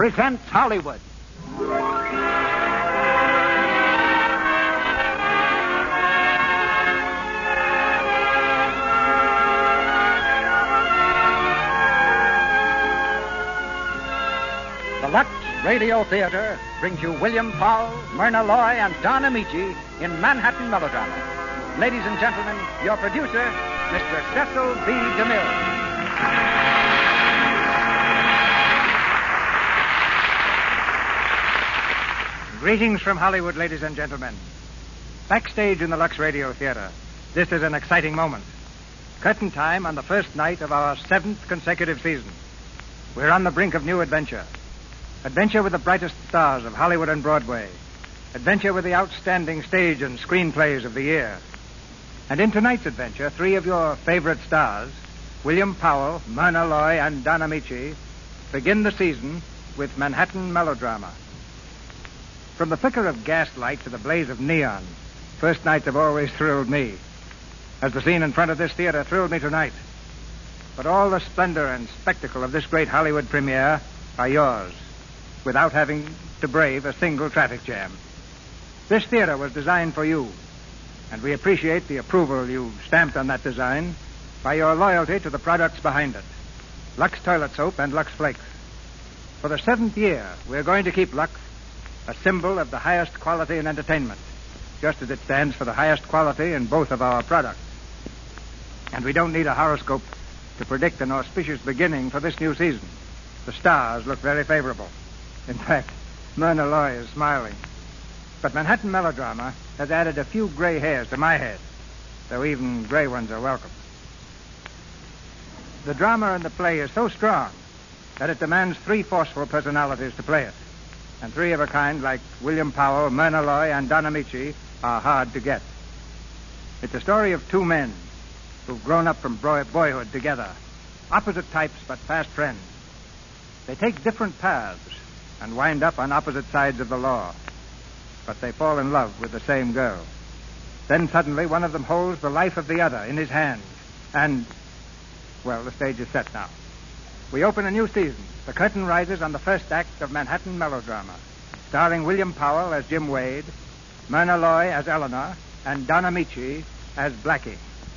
presents Hollywood. The Lux Radio Theater brings you William Powell, Myrna Loy, and Don Amici in Manhattan Melodrama. Ladies and gentlemen, your producer, Mr. Cecil B. DeMille. Greetings from Hollywood, ladies and gentlemen. Backstage in the Lux Radio Theater, this is an exciting moment. Curtain time on the first night of our 7th consecutive season. We're on the brink of new adventure. Adventure with the brightest stars of Hollywood and Broadway. Adventure with the outstanding stage and screenplays of the year. And in tonight's adventure, 3 of your favorite stars, William Powell, Myrna Loy, and Don Amici, begin the season with Manhattan Melodrama. From the flicker of gaslight to the blaze of neon, first nights have always thrilled me, as the scene in front of this theater thrilled me tonight. But all the splendor and spectacle of this great Hollywood premiere are yours, without having to brave a single traffic jam. This theater was designed for you, and we appreciate the approval you stamped on that design by your loyalty to the products behind it. Lux Toilet Soap and Lux Flakes. For the 7th year, we're going to keep Lux a symbol of the highest quality in entertainment, just as it stands for the highest quality in both of our products. And we don't need a horoscope to predict an auspicious beginning for this new season. The stars look very favorable. In fact, Myrna Loy is smiling. But Manhattan Melodrama has added a few gray hairs to my head, though even gray ones are welcome. The drama in the play is so strong that it demands 3 forceful personalities to play it. And 3 of a kind, like William Powell, Myrna Loy, and Don Amici, are hard to get. It's a story of 2 men who've grown up from boyhood together, opposite types but fast friends. They take different paths and wind up on opposite sides of the law, but they fall in love with the same girl. Then suddenly one of them holds the life of the other in his hands, and, well, the stage is set now. We open a new season. The curtain rises on the first act of Manhattan Melodrama, starring William Powell as Jim Wade, Myrna Loy as Eleanor, and Don Amici as Blackie.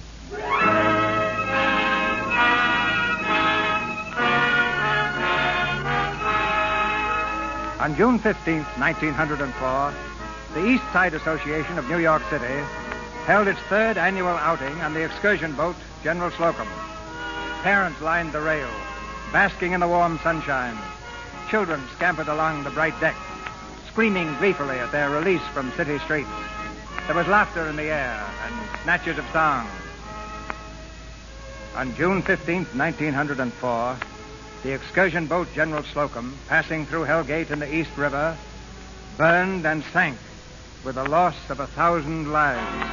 On June 15th, 1904, the East Side Association of New York City held its 3rd annual outing on the excursion boat General Slocum. Parents lined the rail, basking in the warm sunshine. Children scampered along the bright deck, screaming gleefully at their release from city streets. There was laughter in the air and snatches of song. On June 15th, 1904, the excursion boat General Slocum, passing through Hellgate in the East River, burned and sank with the loss of 1,000 lives.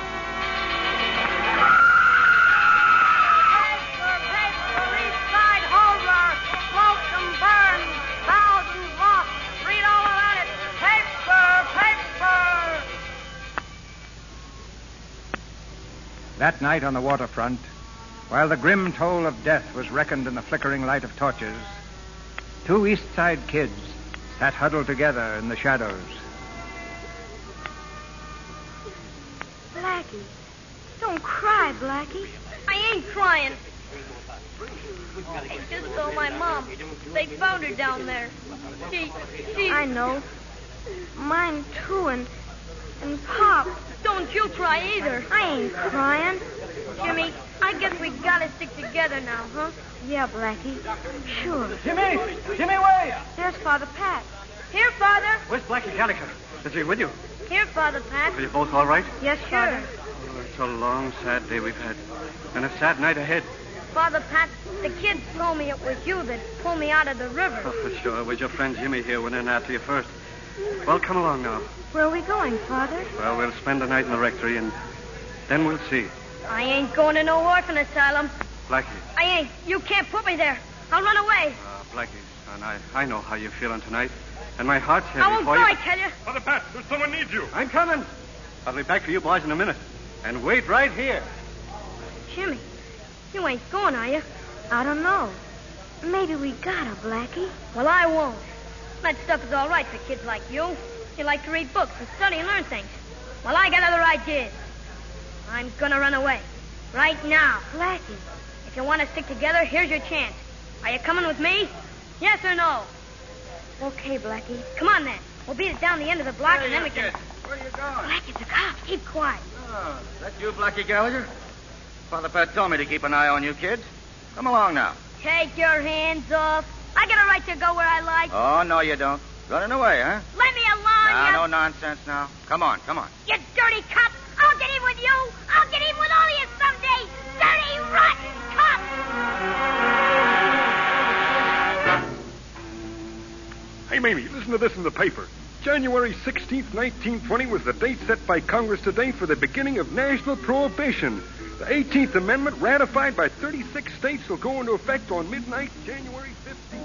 That night on the waterfront, while the grim toll of death was reckoned in the flickering light of torches, 2 East Side kids sat huddled together in the shadows. Blackie, don't cry, Blackie. I ain't crying. I just saw my mom. They found her down there. She... I know. Mine, too, and Pop. Don't you cry either. I ain't crying. Jimmy, I guess we gotta stick together now, huh? Yeah, Blackie. Sure. Jimmy, wait! There's Father Pat. Here, Father. Where's Blackie Gallagher? Is he with you? Here, Father Pat. Are you both all right? Yes, Father. Oh, it's a long, sad day we've had. And a sad night ahead. Father Pat, the kids told me it was you that pulled me out of the river. Oh, sure. It was your friend Jimmy here went in after you first. Well, come along now. Where are we going, Father? Well, we'll spend the night in the rectory, and then we'll see. I ain't going to no orphan asylum. Blackie. I ain't. You can't put me there. I'll run away. Blackie, son, I know how you're feeling tonight. And my heart's heavy I won't for go, you. I tell you. Father Pat, someone needs you. I'm coming. I'll be back for you boys in a minute. And wait right here. Jimmy, you ain't going, are you? I don't know. Maybe we gotta, Blackie. Well, I won't. That stuff is all right for kids like you. You like to read books and study and learn things. Well, I got other ideas. I'm gonna run away. Right now. Blackie. If you want to stick together, here's your chance. Are you coming with me? Yes or no? Okay, Blackie. Come on, then. We'll beat it down the end of the block, and then we can... Where are you going? Blackie, the cops. Keep quiet. Oh, is that you, Blackie Gallagher? Father Pat told me to keep an eye on you kids. Come along now. Take your hands off. I got a right to go where I like. Oh, no, you don't. Running away, huh? Let me alone, No nonsense now. Come on. You dirty cop. I'll get in with you. I'll get in with all of you someday. Dirty, rotten cop. Hey, Mamie, listen to this in the paper. January 16th, 1920 was the date set by Congress today for the beginning of national prohibition. The 18th Amendment, ratified by 36 states, will go into effect on midnight, January 15th.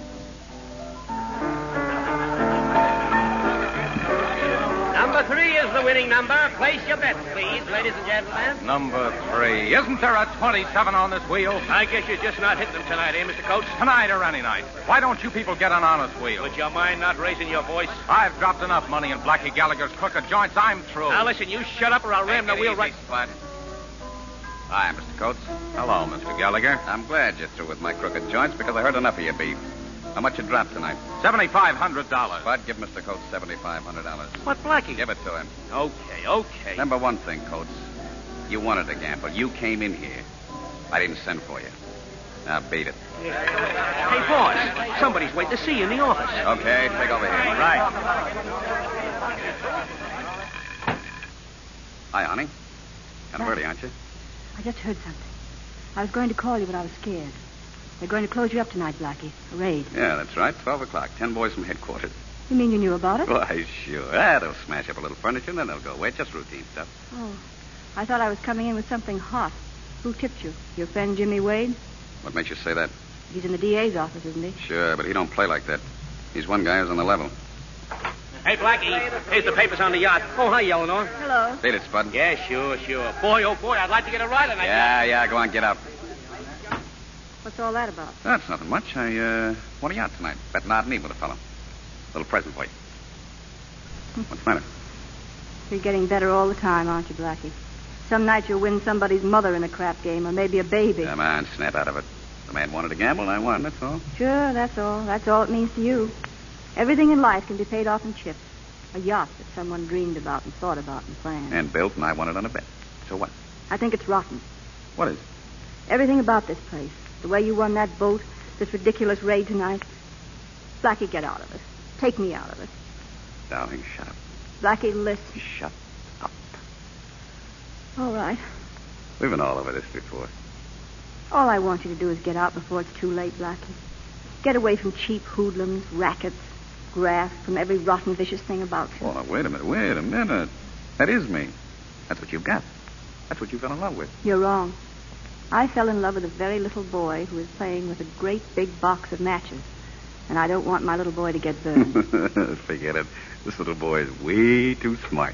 Number 3 is the winning number. Place your bets, please, ladies and gentlemen. Number 3. Isn't there a 27 on this wheel? I guess you're just not hitting them tonight, eh, Mr. Coates? Tonight or any night. Why don't you people get an honest wheel? Would you mind not raising your voice? I've dropped enough money in Blackie Gallagher's crooked joints. I'm through. Now, listen, you shut up or I'll ram the wheel right... Spud. Hi, Mr. Coates. Hello, Mr. Gallagher. I'm glad you're through with my crooked joints because I heard enough of your beef. How much you dropped tonight? $7,500. Bud, give Mr. Coates $7,500. What, Blackie? Give it to him. Okay. Remember one thing, Coates. You wanted to gamble. You came in here. I didn't send for you. Now beat it. Hey, boss, somebody's waiting to see you in the office. Okay, take over here. Right. Hi, honey. Kind of early, aren't you? I just heard something. I was going to call you, but I was scared. They're going to close you up tonight, Blackie. A raid. Yeah, that's right. 12 o'clock. 10 boys from headquarters. You mean you knew about it? Why, sure. They'll smash up a little furniture, and then they'll go away. Just routine stuff. Oh, I thought I was coming in with something hot. Who tipped you? Your friend Jimmy Wade? What makes you say that? He's in the DA's office, isn't he? Sure, but he don't play like that. He's one guy who's on the level. Hey, Blackie, here's the papers on the yacht. Oh, hi, Eleanor. Hello. Beat it, Spud. Yeah, sure. Boy, oh, boy, I'd like to get a ride on that. Yeah, go on, get out. What's all that about? That's nothing much. I want a yacht tonight. Bet an odd and even with a fellow. Little present for you. What's the matter? You're getting better all the time, aren't you, Blackie? Some night you'll win somebody's mother in a crap game, or maybe a baby. Come on, snap out of it. The man wanted to gamble, and I won, that's all. Sure, that's all. That's all it means to you. Everything in life can be paid off in chips. A yacht that someone dreamed about and thought about and planned. And built, and I won it on a bet. So what? I think it's rotten. What is? Everything about this place. The way you won that boat, this ridiculous raid tonight. Blackie, get out of it. Take me out of it. Darling, shut up. Blackie, listen. Shut up. All right. We've been all over this before. All I want you to do is get out before it's too late, Blackie. Get away from cheap hoodlums, rackets, graft, from every rotten, vicious thing about you. Oh, now, wait a minute. That is me. That's what you've got. That's what you fell in love with. You're wrong. I fell in love with a very little boy who was playing with a great big box of matches. And I don't want my little boy to get burned. Forget it. This little boy is way too smart.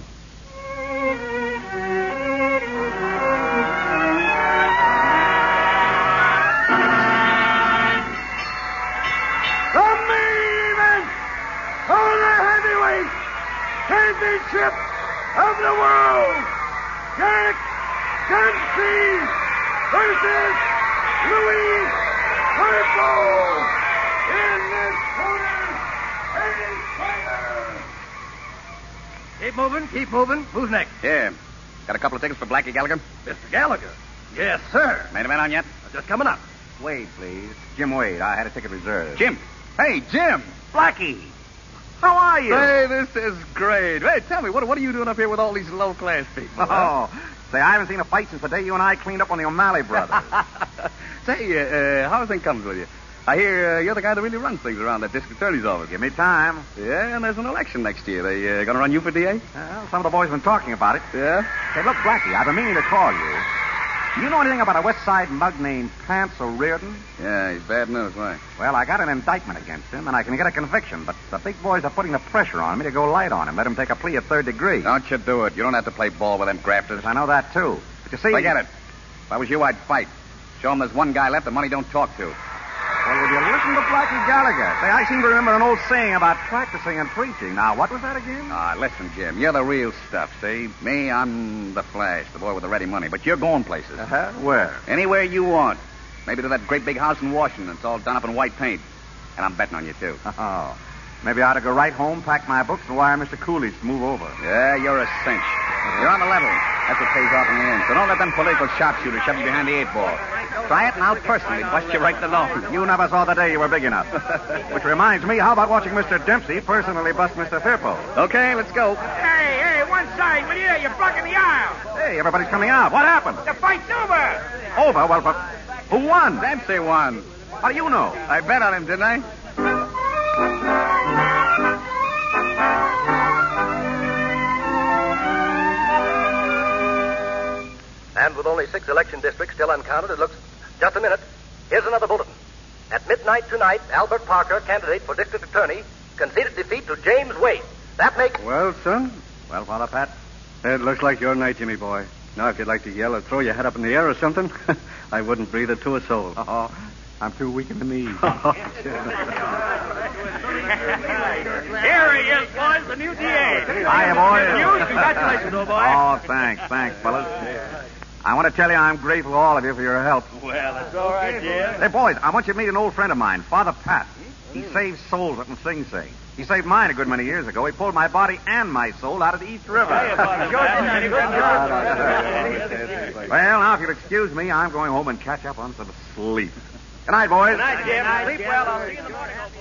The main event for the heavyweight championship of the world. Jack Dempsey versus Louis Harpo. In this corner, Eddie Spider. Keep moving. Who's next? Here. Got a couple of tickets for Blackie Gallagher? Mr. Gallagher. Yes, sir. Main event on yet? Just coming up. Wade, please. Jim Wade. I had a ticket reserved. Jim. Hey, Jim. Blackie. How are you? Hey, this is great. Hey, tell me, what are you doing up here with all these low-class people? Oh, say, I haven't seen a fight since the day you and I cleaned up on the O'Malley brothers. Say, how's things coming with you? I hear you're the guy that really runs things around that district attorney's office. Give me time. Yeah, and there's an election next year. They going to run you for DA? Well, some of the boys have been talking about it. Yeah? Hey, look, Blackie, I've been meaning to call you. You know anything about a West Side mug named Pants O'Riordan? Yeah, he's bad news. Why? Well, I got an indictment against him, and I can get a conviction, but the big boys are putting the pressure on me to go light on him, let him take a plea of third degree. Don't you do it. You don't have to play ball with them grafters. I know that, too. But you see... Forget it. If I was you, I'd fight. Show them there's one guy left the money don't talk to. Well, will you listen listen to Blackie Gallagher. Say, I seem to remember an old saying about practicing and preaching. Now, what was that again? Listen, Jim, you're the real stuff, see? Me, I'm the Flash, the boy with the ready money. But you're going places. Uh-huh. Where? Anywhere you want. Maybe to that great big house in Washington. It's all done up in white paint. And I'm betting on you, too. Oh. Maybe I ought to go right home, pack my books, and wire Mr. Coolidge to move over. Yeah, you're a cinch. You're on the level. That's what pays off in the end. So don't let them political sharpshooters shove you behind the 8-ball. Try it, and I'll personally bust you right in the nose. You never saw the day you were big enough. Which reminds me, how about watching Mr. Dempsey personally bust Mr. Firpo? Okay, let's go. Hey, one side, will you? You're blocking the aisle. Hey, everybody's coming out. What happened? The fight's over. Over? Well, but who won? Dempsey won. How do you know? I bet on him, didn't I? And with only 6 election districts still uncounted, it looks... Just a minute. Here's another bulletin. At midnight tonight, Albert Parker, candidate for district attorney, conceded defeat to James Wade. That makes... Well, son, Well, Father Pat? it looks like your night, Jimmy boy. Now, if you'd like to yell or throw your head up in the air or something, I wouldn't breathe it to a soul. Oh, I'm too weak in the knees. Here he is, boys, the new DA. Hiya, boys. Congratulations, old boy. Oh, thanks, fellas. I want to tell you I'm grateful to all of you for your help. Well, that's all right, Jim. Hey, boys, I want you to meet an old friend of mine, Father Pat. He saves souls up in Sing Sing. He saved mine a good many years ago. He pulled my body and my soul out of the East River. Well, now, if you'll excuse me, I'm going home and catch up on some sleep. Good night, boys. Good night, Jim. Sleep well. I'll see you in the morning, old boy.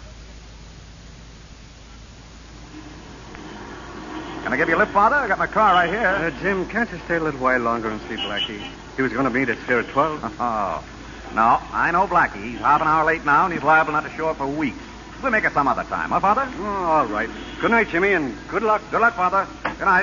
Can I give you a lift, Father? I got my car right here. Jim, can't you stay a little while longer and see Blackie? He was going to meet us here at 12. Oh. No, I know Blackie. He's half an hour late now, and he's liable not to show up for weeks. We'll make it some other time, huh, Father? Oh, all right. Good night, Jimmy, and good luck. Good luck, Father. Good night.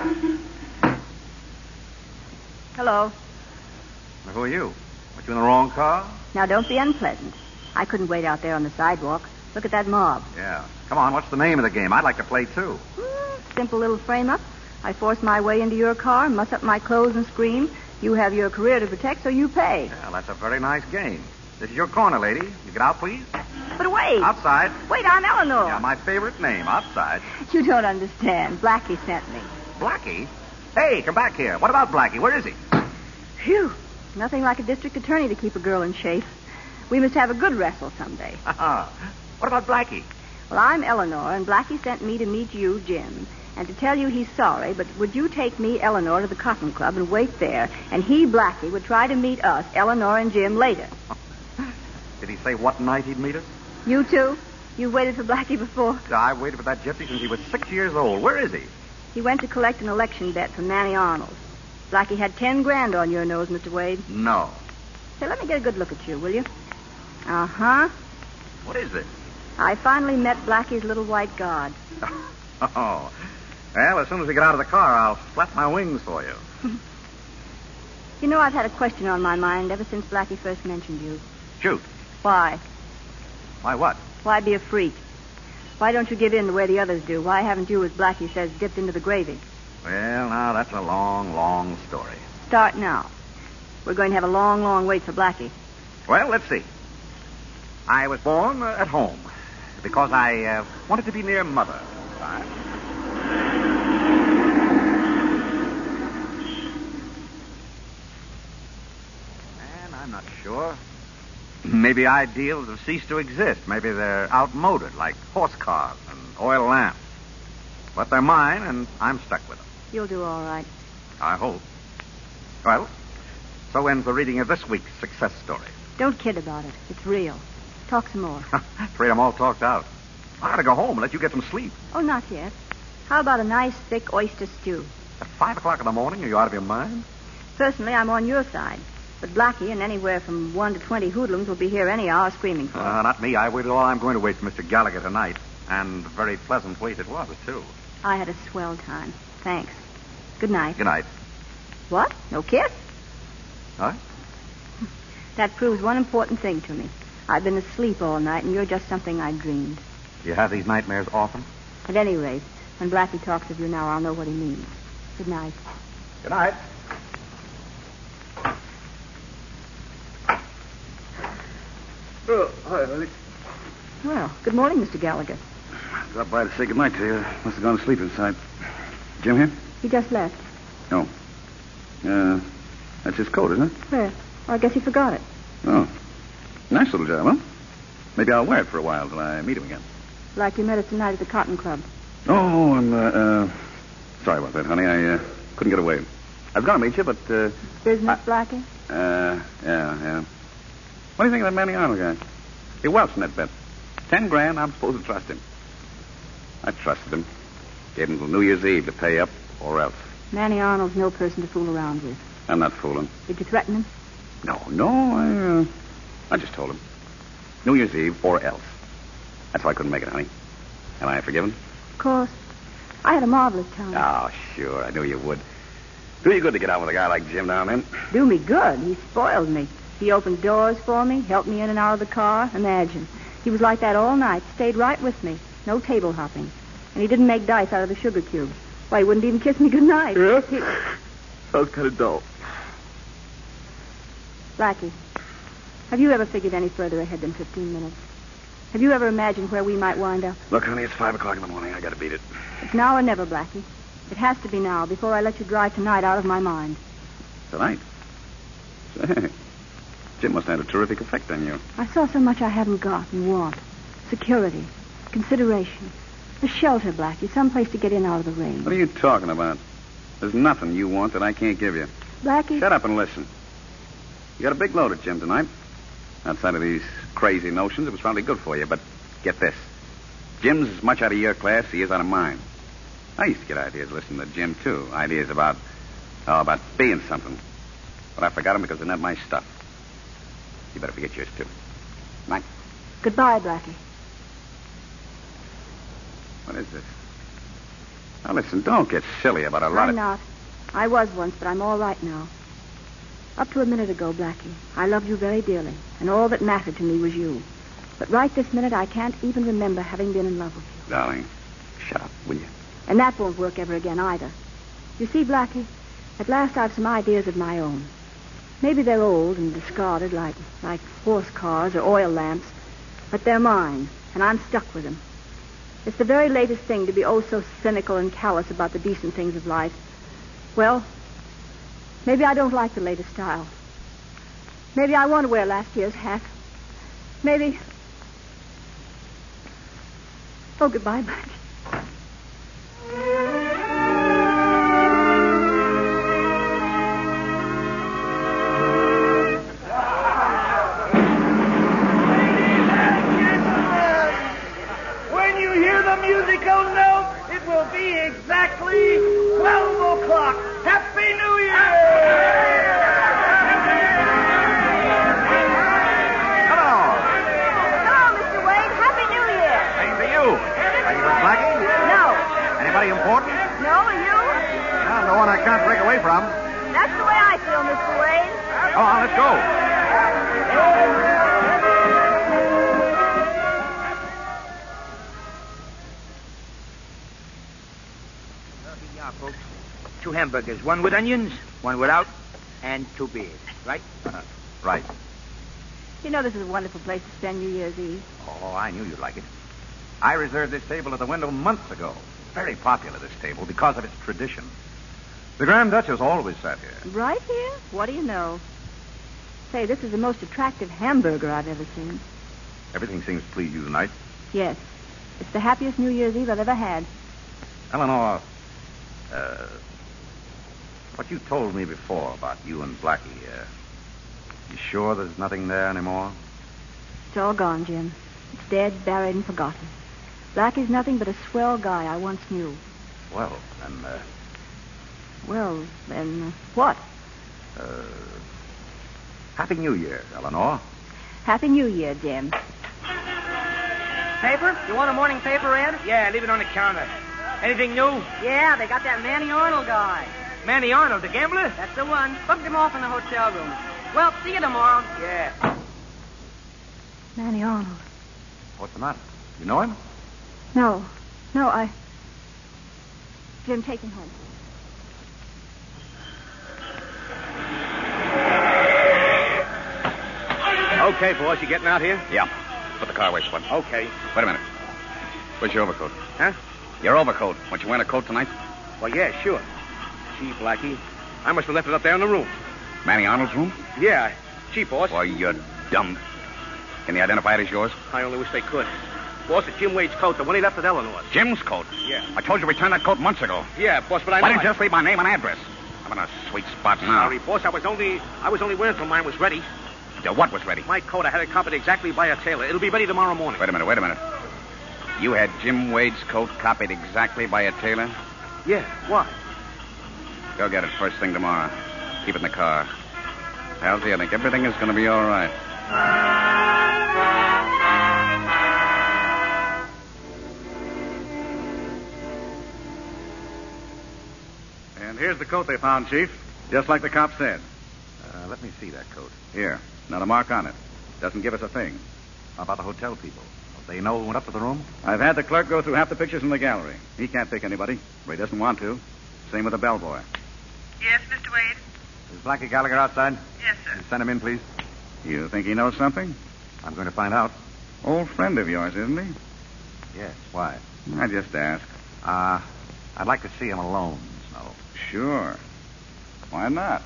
Hello. Now, who are you? Were you in the wrong car? Now, don't be unpleasant. I couldn't wait out there on the sidewalk. Look at that mob. Yeah. Come on, what's the name of the game? I'd like to play, too. Simple little frame-up. I force my way into your car, muss up my clothes and scream. You have your career to protect, so you pay. Well, that's a very nice game. This is your corner, lady. You get out, please. But wait. Outside. Wait, I'm Eleanor. Yeah, my favorite name, outside. You don't understand. Blackie sent me. Blackie? Hey, come back here. What about Blackie? Where is he? Phew. Nothing like a district attorney to keep a girl in shape. We must have a good wrestle someday. What about Blackie? Well, I'm Eleanor, and Blackie sent me to meet you, Jim, and to tell you he's sorry, but would you take me, Eleanor, to the Cotton Club and wait there, and he, Blackie, would try to meet us, Eleanor and Jim, later. Did he say what night he'd meet us? You too? You've waited for Blackie before? I waited for that gypsy since he was 6 years old. Where is he? He went to collect an election bet from Manny Arnold. Blackie had $10,000 on your nose, Mr. Wade. No. Say, let me get a good look at you, will you? Uh-huh. What is this? I finally met Blackie's little white god. Oh. Well, as soon as we get out of the car, I'll flap my wings for you. You know, I've had a question on my mind ever since Blackie first mentioned you. Shoot. Why? Why what? Why be a freak? Why don't you give in the way the others do? Why haven't you, as Blackie says, dipped into the gravy? Well, now, that's a long, long story. Start now. We're going to have a long, long wait for Blackie. Well, let's see. I was born at home because I wanted to be near Mother. And I'm not sure. Maybe ideals have ceased to exist. Maybe they're outmoded, like horse cars and oil lamps. But they're mine, and I'm stuck with them. You'll do all right. I hope. Well, so ends the reading of this week's success story. Don't kid about it. It's real. Talk some more. Afraid I'm all talked out. I gotta go home and let you get some sleep. Oh, not yet. How about a nice, thick oyster stew? At 5 o'clock in the morning? Are you out of your mind? Personally, I'm on your side. But Blackie and anywhere from 1 to 20 hoodlums will be here any hour screaming for us. Not me. I waited all I'm going to wait for Mr. Gallagher tonight. And a very pleasant wait it was, too. I had a swell time. Thanks. Good night. Good night. What? No kiss? Huh? That proves one important thing to me. I've been asleep all night, and you're just something I dreamed. You have these nightmares often? At any rate, when Blackie talks of you now, I'll know what he means. Good night. Good night. Oh, hi, honey. Well, good morning, Mr. Gallagher. Dropped by to say goodnight to you. Must have gone to sleep inside. Jim here? He just left. Oh. That's his coat, isn't it? Where? Oh, I guess he forgot it. Oh. Nice little job, huh? Maybe I'll wear it for a while till I meet him again. Like you met us tonight at the Cotton Club. Oh, I'm, sorry about that, honey. I couldn't get away. I was going to meet you, but, Business, Blackie? Yeah. What do you think of that Manny Arnold guy? He welched in that bet. $10,000, I'm supposed to trust him. I trusted him. Gave him till New Year's Eve to pay up, or else. Manny Arnold's no person to fool around with. I'm not fooling. Did you threaten him? No, I just told him. New Year's Eve, or else. That's why I couldn't make it, honey. Am I forgiven? Of course. I had a marvelous time. Oh, sure. I knew you would. Do you good to get out with a guy like Jim down then? Do me good. He spoiled me. He opened doors for me, helped me in and out of the car. Imagine. He was like that all night. Stayed right with me. No table hopping. And he didn't make dice out of the sugar cubes. Why, he wouldn't even kiss me goodnight. Yeah? Sounds kind of dull. Blackie, have you ever figured any further ahead than 15 minutes? Have you ever imagined where we might wind up? Look, honey, it's 5 o'clock in the morning. I gotta beat it. It's now or never, Blackie. It has to be now, before I let you drive tonight out of my mind. Tonight? Say, Jim must have had a terrific effect on you. I saw so much I haven't got and want. Security, consideration, a shelter, Blackie, someplace to get in out of the rain. What are you talking about? There's nothing you want that I can't give you. Blackie? Shut up and listen. You got a big load at Jim tonight. Outside of these crazy notions, it was probably good for you, but get this. Jim's as much out of your class as he is out of mine. I used to get ideas listening to Jim, too. Ideas about being something. But I forgot them because they're not my stuff. You better forget yours, too. Night. Goodbye, Blackie. What is this? Now, listen, don't get silly about a lot I'm of... not. I was once, but I'm all right now. Up to a minute ago, Blackie, I loved you very dearly, and all that mattered to me was you. But right this minute, I can't even remember having been in love with you. Darling, shut up, will you? And that won't work ever again, either. You see, Blackie, at last I've some ideas of my own. Maybe they're old and discarded, like horse cars or oil lamps, but they're mine, and I'm stuck with them. It's the very latest thing to be oh so cynical and callous about the decent things of life. Well, maybe I don't like the latest style. Maybe I want to wear last year's hat. Maybe... Oh, goodbye, Blackie. When you hear the musical note, it will be exactly 12 o'clock. Happy New Year! Hello. Hello, Mr. Wade. Happy New Year. Same to you. Are you with Blackie? No. Anybody important? No, are you? No, no one I can't break away from. That's the way I feel, Mr. Wade. Come on, let's go. Folks. 2 hamburgers, 1 with onions, 1 without, and 2 beers. Right? Right. You know this is a wonderful place to spend New Year's Eve. Oh, I knew you'd like it. I reserved this table at the window months ago. Very popular, this table, because of its tradition. The Grand Duchess always sat here. Right here? What do you know? Say, this is the most attractive hamburger I've ever seen. Everything seems to please you tonight. Yes. It's the happiest New Year's Eve I've ever had. Eleanor, what you told me before about you and Blackie, you sure there's nothing there anymore? It's all gone, Jim. It's dead, buried, and forgotten. Blackie's nothing but a swell guy I once knew. Well, then, Well, then, what? Happy New Year, Eleanor. Happy New Year, Jim. Paper? You want a morning paper, Ed? Yeah, leave it on the counter. Anything new? Yeah, they got that Manny Arnold guy. Manny Arnold, the gambler? That's the one. Booked him off in the hotel room. Well, see you tomorrow. Yeah. Manny Arnold. What's the matter? You know him? No, I... Jim, take him home. Okay, boss, you getting out here? Yeah. Put the car away, Spud. Okay. Wait a minute. Where's your overcoat? Huh? Your overcoat. Weren't you wearing a coat tonight? Well, yeah, sure. Gee, Blackie, I must have left it up there in the room. Manny Arnold's room? Yeah. Gee, boss. Boy, you're dumb. Can you identify it as yours? I only wish they could. Boss, it's Jim Wade's coat, the one he left at Eleanor's. Jim's coat? Yeah. I told you to return that coat months ago. Yeah, boss, but I know... Why didn't you just leave my name and address? I'm in a sweet spot now. Sorry, boss, I was only waiting till mine was ready. What was ready? My coat, I had it copied exactly by a tailor. It'll be ready tomorrow morning. Wait a minute. You had Jim Wade's coat copied exactly by a tailor? Yeah, why? Go get it first thing tomorrow. Keep it in the car. Halsey, I think everything is going to be all right. And here's the coat they found, Chief. Just like the cop said. Let me see that coat. Here. Not a mark on it. Doesn't give us a thing. How about the hotel people? They know who went up to the room? I've had the clerk go through half the pictures in the gallery. He can't pick anybody, or he doesn't want to. Same with the bellboy. Yes, Mr. Wade? Is Blackie Gallagher outside? Yes, sir. Send him in, please. You think he knows something? I'm going to find out. Old friend of yours, isn't he? Yes, why? I just asked. I'd like to see him alone, Snow. Sure. Why not?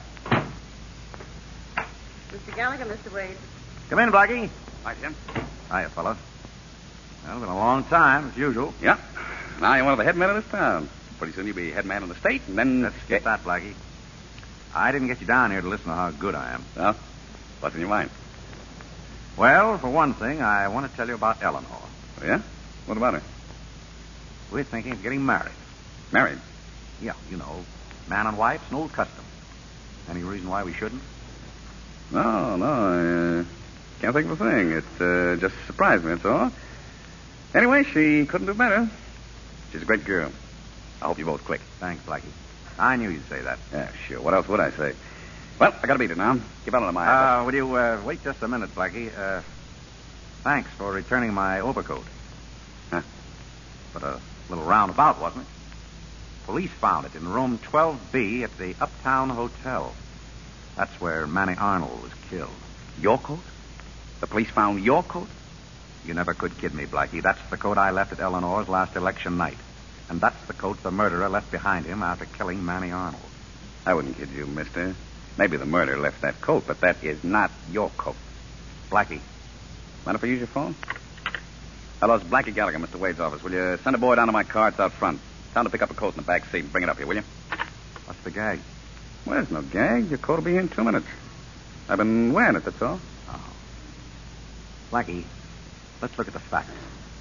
Mr. Gallagher, Mr. Wade. Come in, Blackie. Hi, Jim. Hiya, fella. Well, it's been a long time, as usual. Yeah. Now you're one of the head men of this town. Pretty soon you'll be head man of the state, and then... Let's get that, Blackie. I didn't get you down here to listen to how good I am. Well, what's in your mind? Well, for one thing, I want to tell you about Eleanor. Oh, yeah? What about her? We're thinking of getting married. Married? Yeah, you know, man and wife, it's an old custom. Any reason why we shouldn't? No, I can't think of a thing. It just surprised me, that's all. Anyway, she couldn't do better. She's a great girl. I hope you both click. Thanks, Blackie. I knew you'd say that. Yeah, sure. What else would I say? Well, I gotta beat it now. Give Ellen my address. Will you wait just a minute, Blackie? Thanks for returning my overcoat. Huh? But a little roundabout, wasn't it? Police found it in room 12B at the Uptown Hotel. That's where Manny Arnold was killed. Your coat? The police found your coat? You never could kid me, Blackie. That's the coat I left at Eleanor's last election night. And that's the coat the murderer left behind him after killing Manny Arnold. I wouldn't kid you, mister. Maybe the murderer left that coat, but that is not your coat. Blackie. Mind if I use your phone? Hello, it's Blackie Gallagher, Mr. Wade's office. Will you send a boy down to my car? It's out front. Tell him to pick up a coat in the back seat and bring it up here, will you? What's the gag? Well, there's no gag. Your coat will be here in 2 minutes. I've been wearing it, that's all. Oh. Blackie, let's look at the facts.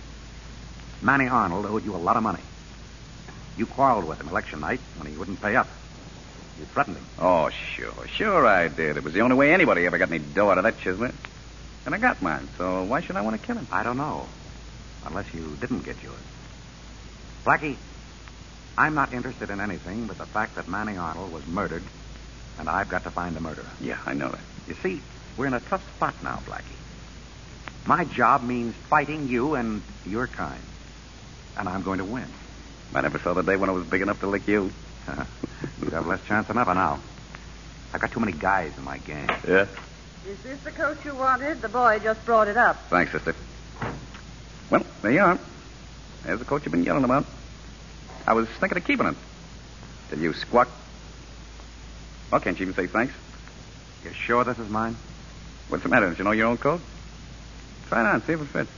Manny Arnold owed you a lot of money. You quarreled with him election night when he wouldn't pay up. You threatened him. Oh, sure I did. It was the only way anybody ever got any dough out of that chisel. And I got mine, so why should I want to kill him? I don't know. Unless you didn't get yours. Blackie, I'm not interested in anything but the fact that Manny Arnold was murdered, and I've got to find the murderer. Yeah, I know that. You see, we're in a tough spot now, Blackie. My job means fighting you and your kind. And I'm going to win. I never saw the day when I was big enough to lick you. You have less chance than ever now. I've got too many guys in my gang. Yeah? Is this the coat you wanted? The boy just brought it up. Thanks, sister. Well, there you are. There's the coat you've been yelling about. I was thinking of keeping it. Till you squawk. Well, can't you even say thanks? You sure this is mine? What's the matter? Don't you know your own coat? Try it on, see if it fits.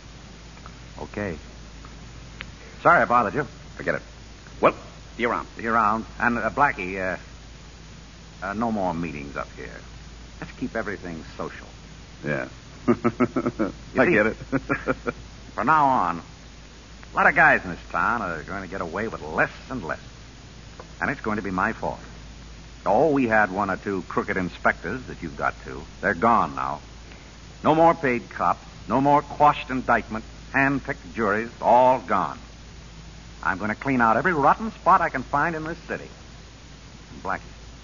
Okay. Sorry I bothered you. Forget it. Well, see you around. See you around. And, Blackie, no more meetings up here. Let's keep everything social. Yeah. I get it. From now on, a lot of guys in this town are going to get away with less and less. And it's going to be my fault. Oh, we had one or two crooked inspectors that you've got to. They're gone now. No more paid cops. No more quashed indictment. Hand-picked juries. All gone. I'm going to clean out every rotten spot I can find in this city. And Blackie,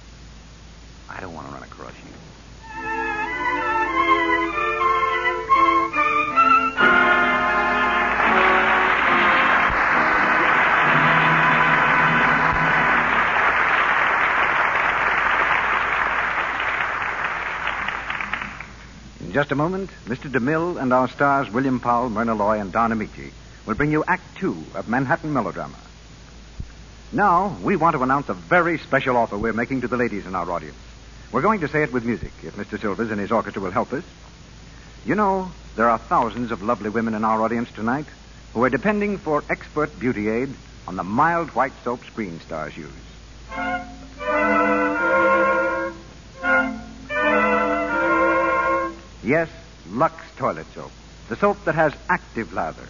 I don't want to run across you. In just a moment, Mr. DeMille and our stars William Powell, Myrna Loy, and Don Amici will bring you Act Two of Manhattan Melodrama. Now, we want to announce a very special offer we're making to the ladies in our audience. We're going to say it with music, if Mr. Silvers and his orchestra will help us. You know, there are thousands of lovely women in our audience tonight who are depending for expert beauty aid on the mild white soap Screen Stars use. Yes, Lux Toilet Soap, the soap that has active lather.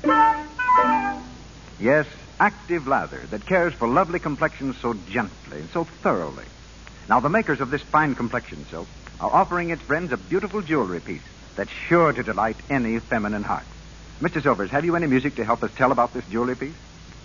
Yes, active lather that cares for lovely complexions so gently and so thoroughly. Now, the makers of this fine complexion soap are offering its friends a beautiful jewelry piece that's sure to delight any feminine heart. Mr. Silvers, have you any music to help us tell about this jewelry piece?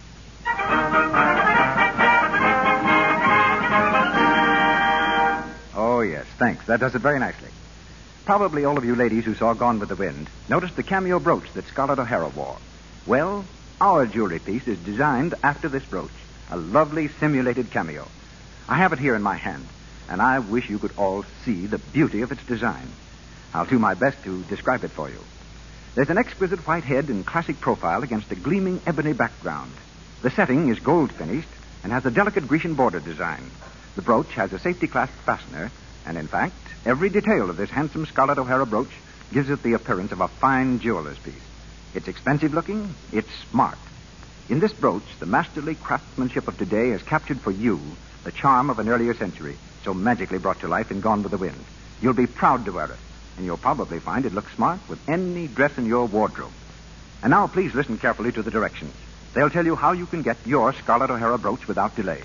Oh, yes, thanks. That does it very nicely. Probably all of you ladies who saw Gone with the Wind noticed the cameo brooch that Scarlett O'Hara wore. Well, our jewelry piece is designed after this brooch, a lovely simulated cameo. I have it here in my hand, and I wish you could all see the beauty of its design. I'll do my best to describe it for you. There's an exquisite white head in classic profile against a gleaming ebony background. The setting is gold finished and has a delicate Grecian border design. The brooch has a safety clasp fastener, and in fact, every detail of this handsome Scarlett O'Hara brooch gives it the appearance of a fine jeweler's piece. It's expensive looking, it's smart. In this brooch, the masterly craftsmanship of today has captured for you the charm of an earlier century, so magically brought to life in Gone with the Wind. You'll be proud to wear it, and you'll probably find it looks smart with any dress in your wardrobe. And now please listen carefully to the directions. They'll tell you how you can get your Scarlett O'Hara brooch without delay.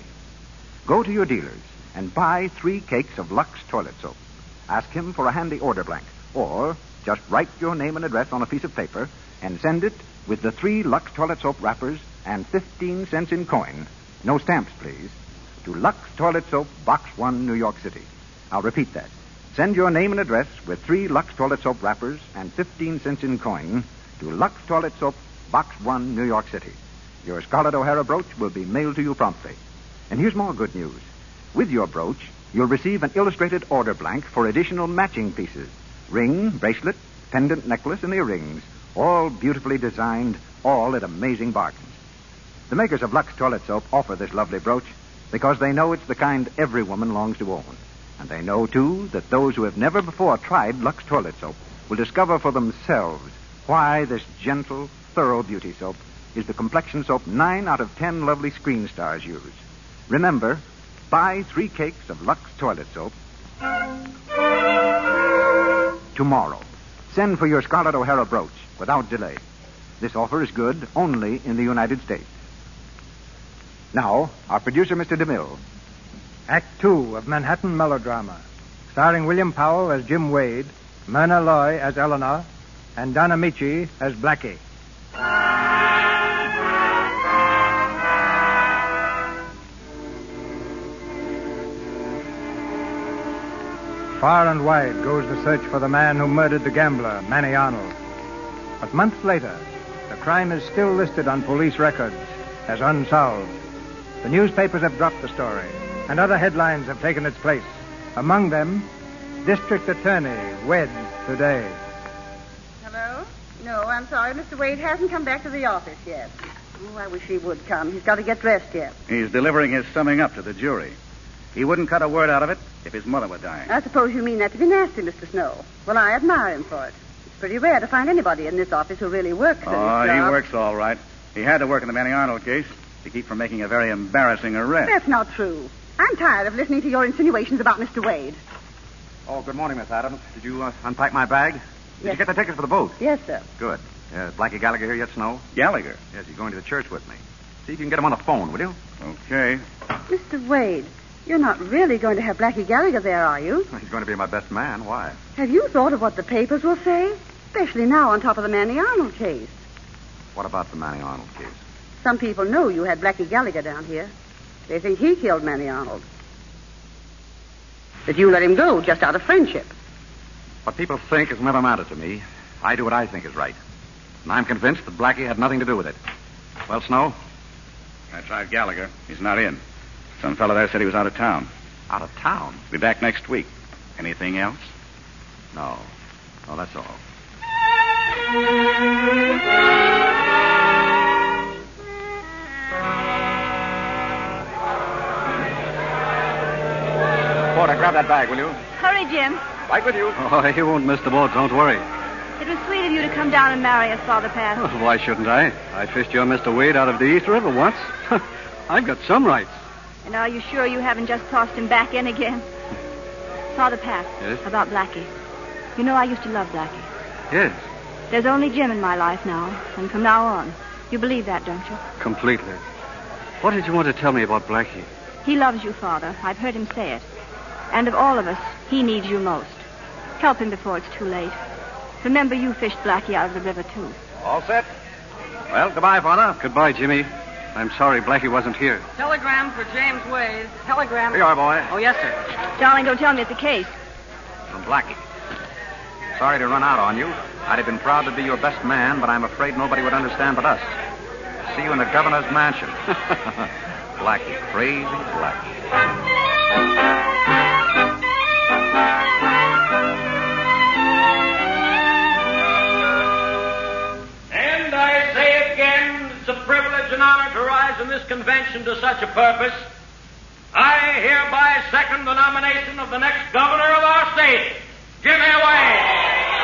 Go to your dealers and buy 3 cakes of Lux Toilet Soap. Ask him for a handy order blank, or just write your name and address on a piece of paper and send it with the 3 Lux Toilet Soap wrappers and 15 cents in coin. No stamps, please. To Lux Toilet Soap, Box 1, New York City. I'll repeat that. Send your name and address with 3 Lux Toilet Soap wrappers and 15 cents in coin to Lux Toilet Soap, Box 1, New York City. Your Scarlett O'Hara brooch will be mailed to you promptly. And here's more good news. With your brooch, you'll receive an illustrated order blank for additional matching pieces. Ring, bracelet, pendant necklace, and earrings. All beautifully designed, all at amazing bargains. The makers of Lux Toilet Soap offer this lovely brooch because they know it's the kind every woman longs to own. And they know, too, that those who have never before tried Lux Toilet Soap will discover for themselves why this gentle, thorough beauty soap is the complexion soap 9 out of 10 lovely Screen Stars use. Remember, buy 3 cakes of Lux Toilet Soap tomorrow. Send for your Scarlett O'Hara brooch without delay. This offer is good only in the United States. Now, our producer, Mr. DeMille. Act Two of Manhattan Melodrama, starring William Powell as Jim Wade, Myrna Loy as Eleanor, and Don Amici as Blackie. Far and wide goes the search for the man who murdered the gambler, Manny Arnold. But months later, the crime is still listed on police records as unsolved. The newspapers have dropped the story, and other headlines have taken its place. Among them, District Attorney wed today. Hello? No, I'm sorry. Mr. Wade hasn't come back to the office yet. Oh, I wish he would come. He's got to get dressed yet. He's delivering his summing up to the jury. He wouldn't cut a word out of it if his mother were dying. I suppose you mean that to be nasty, Mr. Snow. Well, I admire him for it. It's pretty rare to find anybody in this office who really works at his job. He works all right. He had to work in the Manny Arnold case to keep from making a very embarrassing arrest. That's not true. I'm tired of listening to your insinuations about Mr. Wade. Oh, good morning, Miss Adams. Did you unpack my bag? Did you get the tickets for the boat? Yes, sir. Good. Is Blackie Gallagher here yet, Snow? Gallagher? Yes, he's going to the church with me. See if you can get him on the phone, will you? Okay. Mr. Wade, you're not really going to have Blackie Gallagher there, are you? He's going to be my best man. Why? Have you thought of what the papers will say? Especially now on top of the Manny Arnold case. What about the Manny Arnold case? Some people know you had Blackie Gallagher down here. They think he killed Manny Arnold. That you let him go just out of friendship. What people think has never mattered to me. I do what I think is right. And I'm convinced that Blackie had nothing to do with it. Well, Snow? I tried Gallagher. He's not in. Some fellow there said he was out of town. Out of town? Be back next week. Anything else? No. Oh, that's all. Porter, grab that bag, will you? Hurry, Jim. Right with you. Oh, he won't miss the boat. Don't worry. It was sweet of you to come down and marry us, Father Pat. Oh, why shouldn't I? I fished your Mr. Wade out of the East River once. I've got some rights. And are you sure you haven't just tossed him back in again? Father Pat. Yes? About Blackie. You know I used to love Blackie. Yes, There's only Jim in my life now, and from now on. You believe that, don't you? completely. What did you want to tell me about Blackie? He loves you, Father. I've heard him say it. And of all of us, he needs you most. Help him before it's too late. Remember, you fished Blackie out of the river, too. All set? Well, goodbye, Father. Goodbye, Jimmy. I'm sorry Blackie wasn't here. Telegram for James Wade. Telegram. Here you are, boy. Oh, yes, sir. Darling, don't tell me it's a case. From Blackie. Sorry to run out on you. I'd have been proud to be your best man, but I'm afraid nobody would understand but us. See you in the governor's mansion. Blackie. Crazy Blackie. And I say again, it's a privilege and honor to rise in this convention to such a purpose. I hereby second the nomination of the next governor of our state, Jimmy Wade.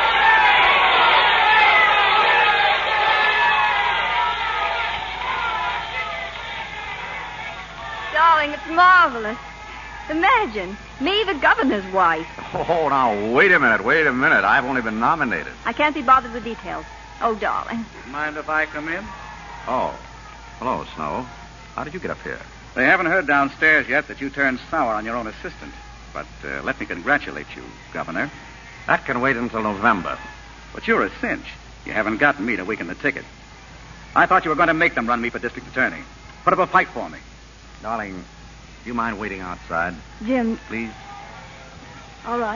Darling, it's marvelous. Imagine, me, the governor's wife. Oh, now, wait a minute. I've only been nominated. I can't be bothered with details. Oh, darling. Mind if I come in? Oh. Hello, Snow. How did you get up here? They haven't heard downstairs yet that you turned sour on your own assistant. But let me congratulate you, Governor. That can wait until November. But you're a cinch. You haven't gotten me to weaken the ticket. I thought you were going to make them run me for district attorney. Put up a fight for me. Darling, do you mind waiting outside? Jim. Please? All right.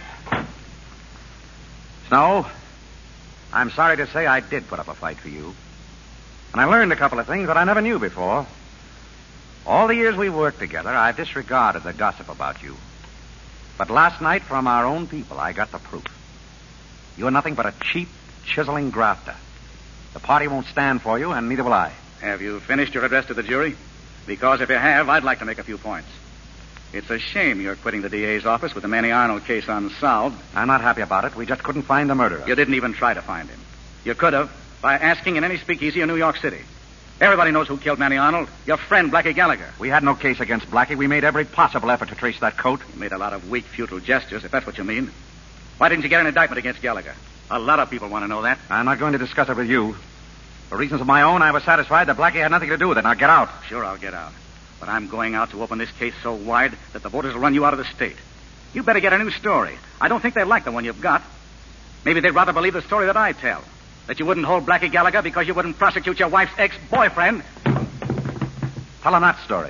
Snow, I'm sorry to say I did put up a fight for you. And I learned a couple of things that I never knew before. All the years we worked together, I've disregarded the gossip about you. But last night, from our own people, I got the proof. You're nothing but a cheap, chiseling grafter. The party won't stand for you, and neither will I. Have you finished your address to the jury? Because if you have, I'd like to make a few points. It's a shame you're quitting the DA's office with the Manny Arnold case unsolved. I'm not happy about it. We just couldn't find the murderer. You didn't even try to find him. You could have by asking in any speakeasy in New York City. Everybody knows who killed Manny Arnold. Your friend, Blackie Gallagher. We had no case against Blackie. We made every possible effort to trace that coat. You made a lot of weak, futile gestures, if that's what you mean. Why didn't you get an indictment against Gallagher? A lot of people want to know that. I'm not going to discuss it with you. For reasons of my own, I was satisfied that Blackie had nothing to do with it. Now get out. Sure, I'll get out. But I'm going out to open this case so wide that the voters will run you out of the state. You better get a new story. I don't think they like the one you've got. Maybe they'd rather believe the story that I tell. That you wouldn't hold Blackie Gallagher because you wouldn't prosecute your wife's ex-boyfriend. Tell them that story.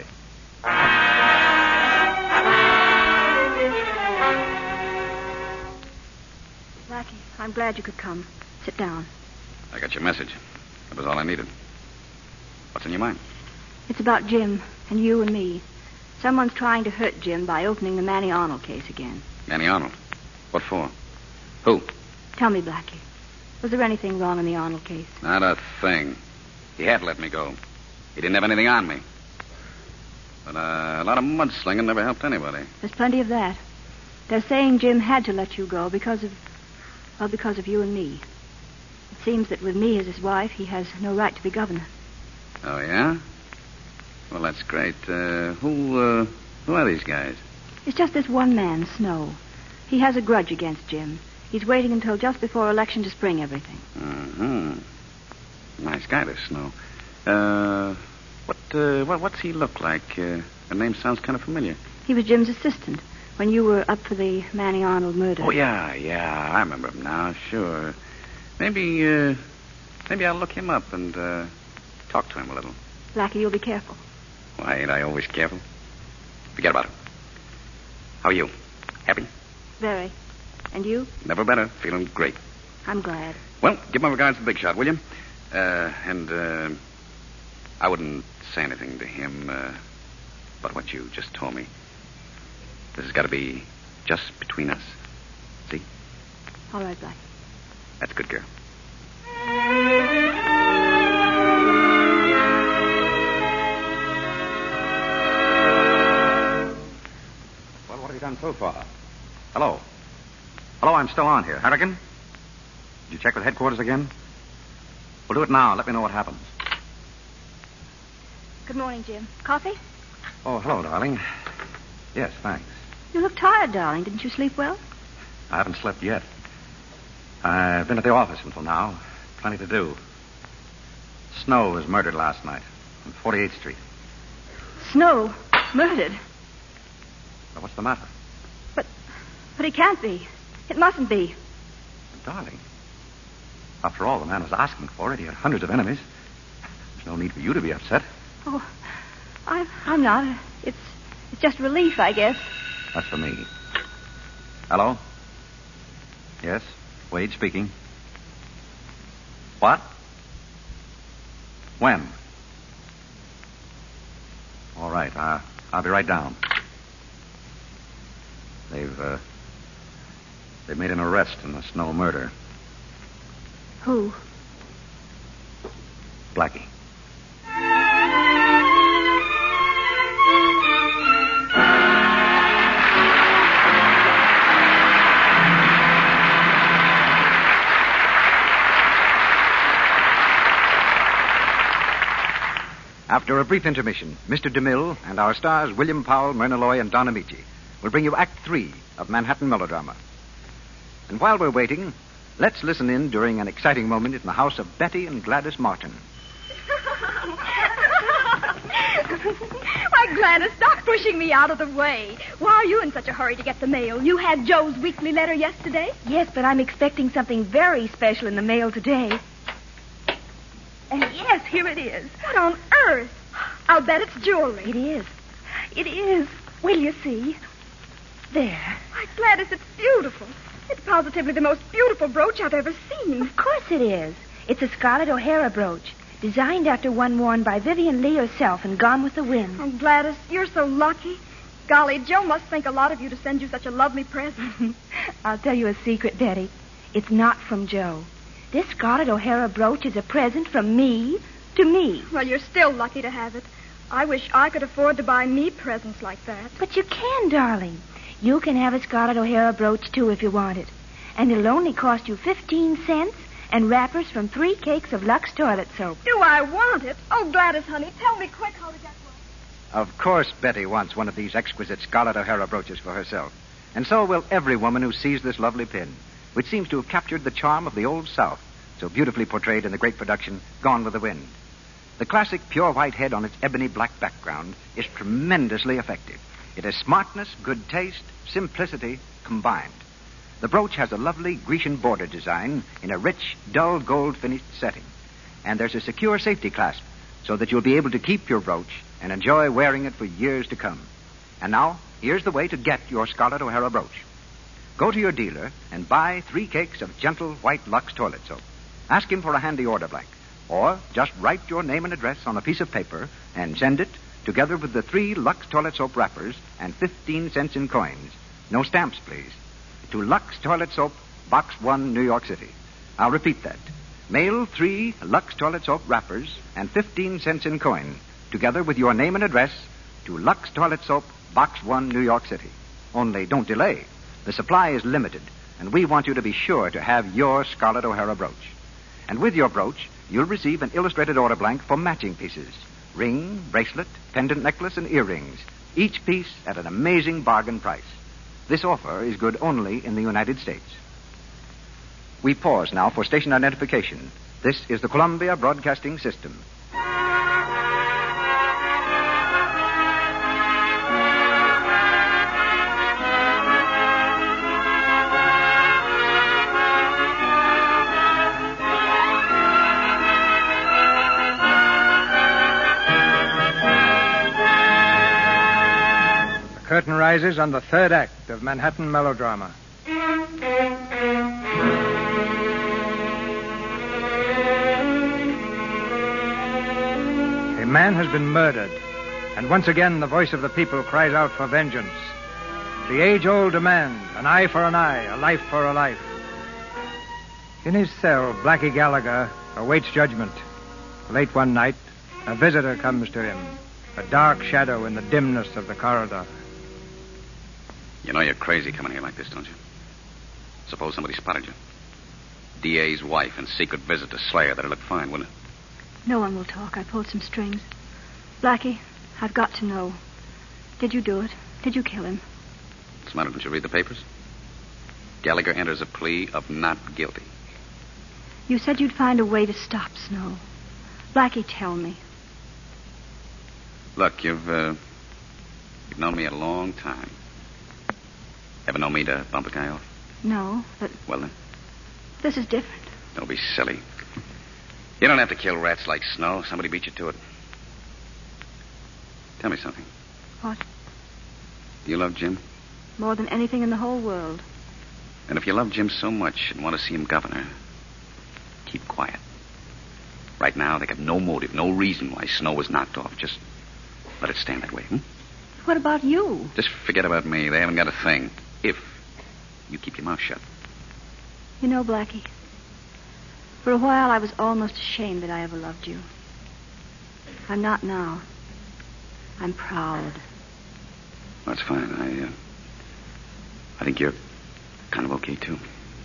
Blackie, I'm glad you could come. Sit down. I got your message. That was all I needed. What's in your mind? It's about Jim and you and me. Someone's trying to hurt Jim by opening the Manny Arnold case again. Manny Arnold? What for? Who? Tell me, Blackie. Was there anything wrong in the Arnold case? Not a thing. He had let me go. He didn't have anything on me. But a lot of mudslinging never helped anybody. There's plenty of that. They're saying Jim had to let you go because of you and me. It seems that with me as his wife, he has no right to be governor. Oh, yeah? Well, that's great. Who are these guys? It's just this one man, Snow. He has a grudge against Jim. He's waiting until just before election to spring everything. Mm-hmm. Nice guy, this Snow. What's he look like? The name sounds kind of familiar. He was Jim's assistant when you were up for the Manny Arnold murder. Oh, yeah. I remember him now, sure. Maybe I'll look him up and talk to him a little. Blackie, you'll be careful. Why, ain't I always careful? Forget about it. How are you? Happy? Very. And you? Never better. Feeling great. I'm glad. Well, give my regards to Big Shot, will you? And I wouldn't say anything to him but what you just told me. This has got to be just between us. See? All right, Blackie. That's good, girl. Well, what have you done so far? Hello. Hello, I'm still on here. Harrigan? Did you check with headquarters again? We'll do it now. Let me know what happens. Good morning, Jim. Coffee? Oh, hello, darling. Yes, thanks. You look tired, darling. Didn't you sleep well? I haven't slept yet. I've been at the office until now. Plenty to do. Snow was murdered last night on 48th Street. Snow? Murdered? Well, what's the matter? But he can't be. It mustn't be. Darling, after all the man was asking for it, he had hundreds of enemies. There's no need for you to be upset. Oh, I'm not. It's just relief, I guess. That's for me. Hello? Yes, Wade speaking. What? When? All right, I'll be right down. They've made an arrest in the Snow murder. Who? Blackie. After a brief intermission, Mr. DeMille and our stars William Powell, Myrna Loy, and Don Amici will bring you Act 3 of Manhattan Melodrama. And while we're waiting, let's listen in during an exciting moment in the house of Betty and Gladys Martin. Why, Gladys, stop pushing me out of the way. Why are you in such a hurry to get the mail? You had Joe's weekly letter yesterday? Yes, but I'm expecting something very special in the mail today. And yes, here it is. What on earth? I'll bet it's jewelry. It is. It is. Will you see? There. Why, Gladys, it's beautiful. It's positively the most beautiful brooch I've ever seen. Of course it is. It's a Scarlett O'Hara brooch, designed after one worn by Vivian Lee herself and Gone with the Wind. Oh, Gladys, you're so lucky. Golly, Joe must think a lot of you to send you such a lovely present. I'll tell you a secret, Betty. It's not from Joe. This Scarlett O'Hara brooch is a present from me to me. Well, you're still lucky to have it. I wish I could afford to buy me presents like that. But you can, darling. You can have a Scarlett O'Hara brooch, too, if you want it. And it'll only cost you 15 cents and wrappers from 3 cakes of Lux toilet soap. Do I want it? Oh, Gladys, honey, tell me quick how to get one. Of course Betty wants one of these exquisite Scarlett O'Hara brooches for herself. And so will every woman who sees this lovely pin, which seems to have captured the charm of the Old South, so beautifully portrayed in the great production Gone with the Wind. The classic pure white head on its ebony black background is tremendously effective. It has smartness, good taste, simplicity combined. The brooch has a lovely Grecian border design in a rich, dull gold finished setting. And there's a secure safety clasp so that you'll be able to keep your brooch and enjoy wearing it for years to come. And now, here's the way to get your Scarlett O'Hara brooch. Go to your dealer and buy 3 cakes of gentle white Lux toilet soap. Ask him for a handy order blank. Or just write your name and address on a piece of paper and send it, together with the 3 Lux toilet soap wrappers and 15 cents in coins. No stamps, please. To Lux Toilet Soap, Box 1, New York City. I'll repeat that. Mail 3 Lux Toilet Soap wrappers and 15 cents in coins, together with your name and address, to Lux Toilet Soap, Box 1, New York City. Only don't delay. The supply is limited, and we want you to be sure to have your Scarlett O'Hara brooch. And with your brooch, you'll receive an illustrated order blank for matching pieces. Ring, bracelet, pendant necklace, and earrings. Each piece at an amazing bargain price. This offer is good only in the United States. We pause now for station identification. This is the Columbia Broadcasting System. Curtain rises on the 3rd act of Manhattan Melodrama. A man has been murdered, and once again the voice of the people cries out for vengeance. The age-old demand, an eye for an eye, a life for a life. In his cell, Blackie Gallagher awaits judgment. Late one night, a visitor comes to him, a dark shadow in the dimness of the corridor. You know you're crazy coming here like this, don't you? Suppose somebody spotted you. DA's wife and secret visit to Slayer. That'd look fine, wouldn't it? No one will talk. I pulled some strings. Blackie, I've got to know. Did you do it? Did you kill him? What's the matter? Didn't you read the papers? Gallagher enters a plea of not guilty. You said you'd find a way to stop Snow. Blackie, tell me. Look, you've known me a long time. Ever known me to bump a guy off? No, but... Well, then. This is different. Don't be silly. You don't have to kill rats like Snow. Somebody beat you to it. Tell me something. What? Do you love Jim? More than anything in the whole world. And if you love Jim so much and want to see him governor, keep quiet. Right now, they got no motive, no reason why Snow was knocked off. Just let it stand that way, What about you? Just forget about me. They haven't got a thing. If you keep your mouth shut. You know, Blackie, for a while I was almost ashamed that I ever loved you. I'm not now. I'm proud. That's fine. I think you're kind of okay, too.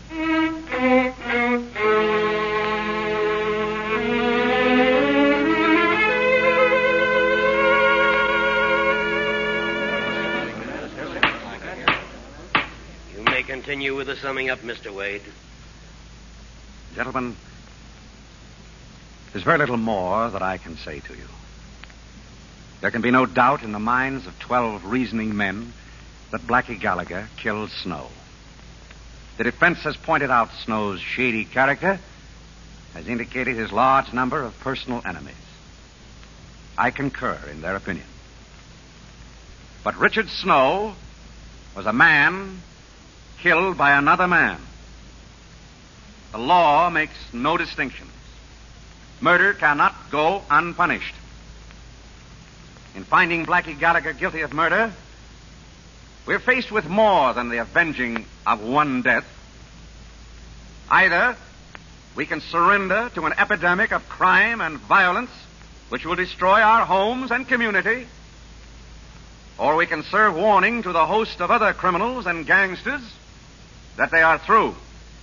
You may continue with the summing up, Mr. Wade. Gentlemen, there's very little more that I can say to you. There can be no doubt in the minds of 12 reasoning men that Blackie Gallagher killed Snow. The defense has pointed out Snow's shady character, has indicated his large number of personal enemies. I concur in their opinion. But Richard Snow was a man killed by another man. The law makes no distinctions. Murder cannot go unpunished. In finding Blackie Gallagher guilty of murder, we're faced with more than the avenging of one death. Either we can surrender to an epidemic of crime and violence which will destroy our homes and community, or we can serve warning to the host of other criminals and gangsters that they are through.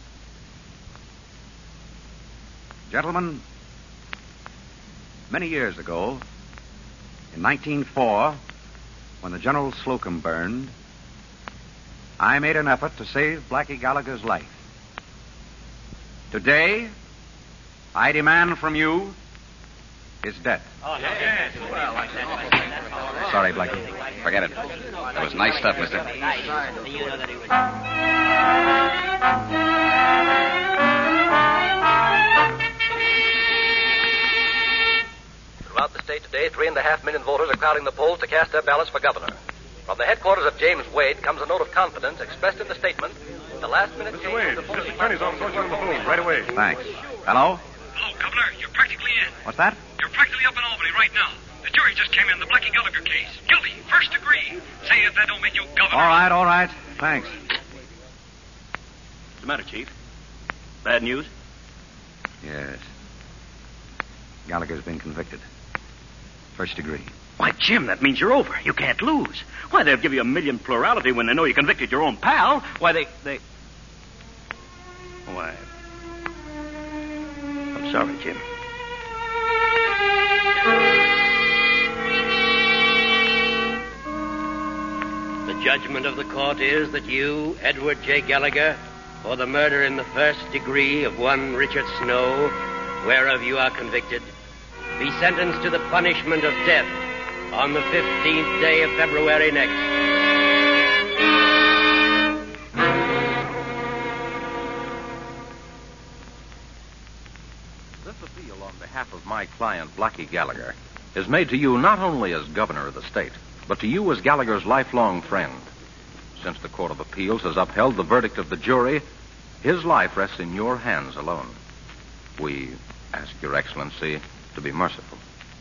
Gentlemen, many years ago, in 1904, when the General Slocum burned, I made an effort to save Blackie Gallagher's life. Today, I demand from you his death. Sorry, Blackie. Forget it. That was nice stuff, mister. Throughout the state today, 3.5 million voters are crowding the polls to cast their ballots for governor. From the headquarters of James Wade comes a note of confidence expressed in the statement. The last-minute Mr. Wade, District Attorney's office wants you on the phone right away. Thanks. Hello? Hello, Governor. You're practically in. What's that? You're practically up in Albany right now. The jury just came in the Blackie Gallagher case. Guilty, first degree. Say if that don't make you governor. All right. Thanks. What's the matter, Chief? Bad news? Yes. Gallagher's been convicted. First degree. Why, Jim, that means you're over. You can't lose. Why, they'll give you 1 million plurality when they know you convicted your own pal. Why, they... Why... I'm sorry, Jim. The judgment of the court is that you, Edward J. Gallagher, for the murder in the first degree of one Richard Snow, whereof you are convicted, be sentenced to the punishment of death on the 15th day of February next. This appeal on behalf of my client, Blackie Gallagher, is made to you not only as governor of the state, but to you as Gallagher's lifelong friend. Since the Court of Appeals has upheld the verdict of the jury, his life rests in your hands alone. We ask Your Excellency to be merciful.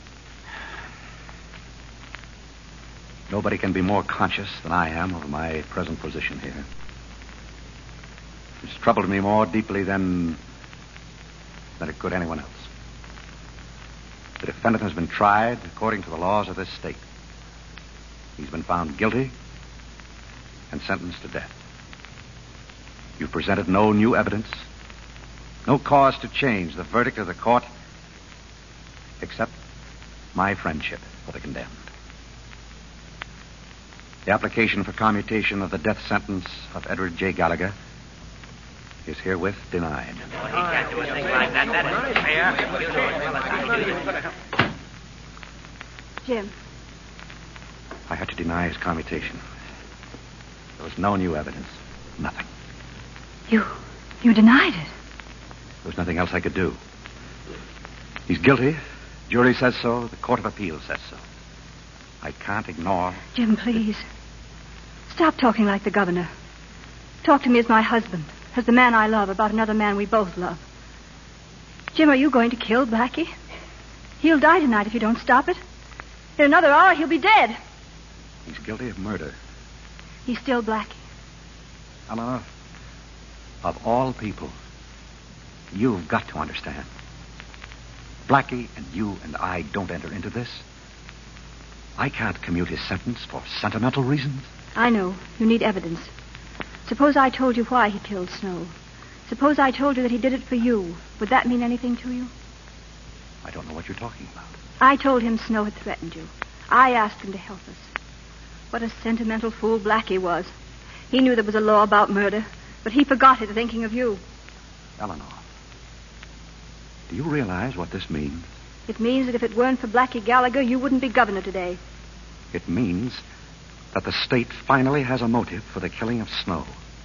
Nobody can be more conscious than I am of my present position here. It's troubled me more deeply than than it could anyone else. The defendant has been tried according to the laws of this state. He's been found guilty and sentenced to death. You've presented no new evidence, no cause to change the verdict of the court, except my friendship for the condemned. The application for commutation of the death sentence of Edward J. Gallagher is herewith denied. Jim. I had to deny his commutation. There was no new evidence. Nothing. You denied it. There was nothing else I could do. He's guilty. Jury says so. The Court of Appeals says so. I can't ignore... Jim, please. Stop talking like the governor. Talk to me as my husband, as the man I love, about another man we both love. Jim, are you going to kill Blackie? He'll die tonight if you don't stop it. In another hour, he'll be dead. He's guilty of murder. He's still Blackie. Eleanor, of all people, you've got to understand. Blackie and you and I don't enter into this. I can't commute his sentence for sentimental reasons. I know. You need evidence. Suppose I told you why he killed Snow. Suppose I told you that he did it for you. Would that mean anything to you? I don't know what you're talking about. I told him Snow had threatened you. I asked him to help us. What a sentimental fool Blackie was. He knew there was a law about murder, but he forgot it thinking of you. Eleanor, do you realize what this means? It means that if it weren't for Blackie Gallagher, you wouldn't be governor today. It means that the state finally has a motive for the killing of Snow.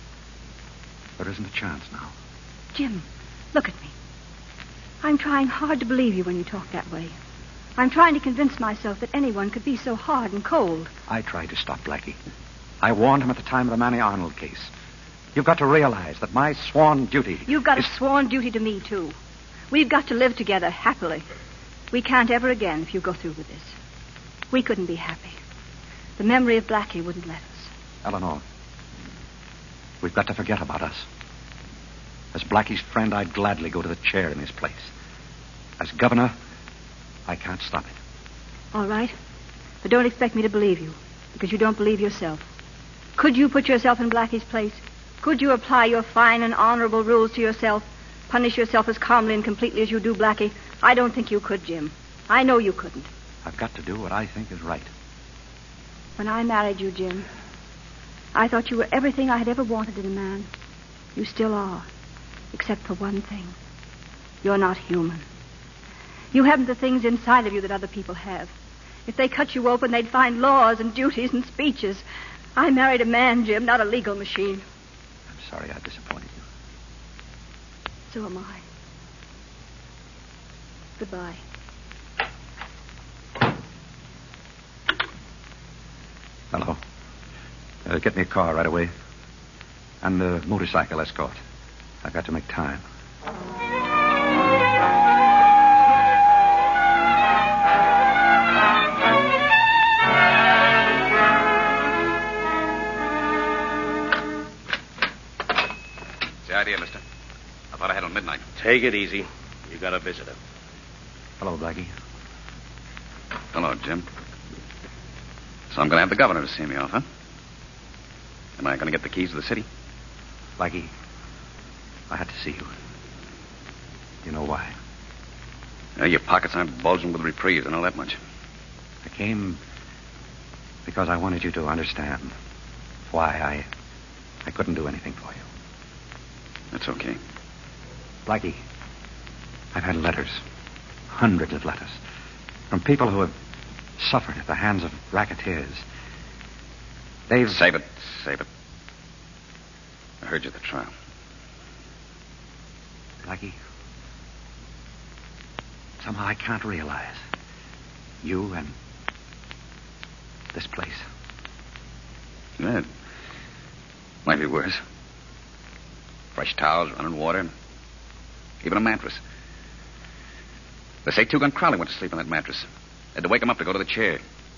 There isn't a chance now. Jim, look at me. I'm trying hard to believe you when you talk that way. I'm trying to convince myself that anyone could be so hard and cold. I tried to stop Blackie. I warned him at the time of the Manny Arnold case. You've got to realize that my sworn duty... You've got a sworn duty to me, too. We've got to live together happily. We can't ever again if you go through with this. We couldn't be happy. The memory of Blackie wouldn't let us. Eleanor, we've got to forget about us. As Blackie's friend, I'd gladly go to the chair in his place. As governor, I can't stop it. All right. But don't expect me to believe you, because you don't believe yourself. Could you put yourself in Blackie's place? Could you apply your fine and honorable rules to yourself? Punish yourself as calmly and completely as you do Blackie? I don't think you could, Jim. I know you couldn't. I've got to do what I think is right. When I married you, Jim, I thought you were everything I had ever wanted in a man. You still are, except for one thing. You're not human. You haven't the things inside of you that other people have. If they cut you open, they'd find laws and duties and speeches. I married a man, Jim, not a legal machine. I'm sorry I disappointed you. So am I. Goodbye. Hello. Get me a car right away. And a motorcycle escort. I've got to make time. What's the idea, mister? I thought I had on midnight. Take it easy. You got a visitor. Hello, Blackie. Hello, Jim. So I'm going to have the governor to see me off, huh? Am I going to get the keys to the city? Blackie, I had to see you. You know why? Yeah, your pockets aren't bulging with reprieves, I know that much. I came because I wanted you to understand why I couldn't do anything for you. That's okay. Blackie, I've had letters, hundreds of letters, from people who have suffered at the hands of racketeers. They've... Save it. I heard you at the trial. Blackie, somehow I can't realize you and this place. Yeah, it might be worse. Fresh towels, running water, even a mattress. They say Two Gun Crowley went to sleep on that mattress. Had to wake him up to go to the chair.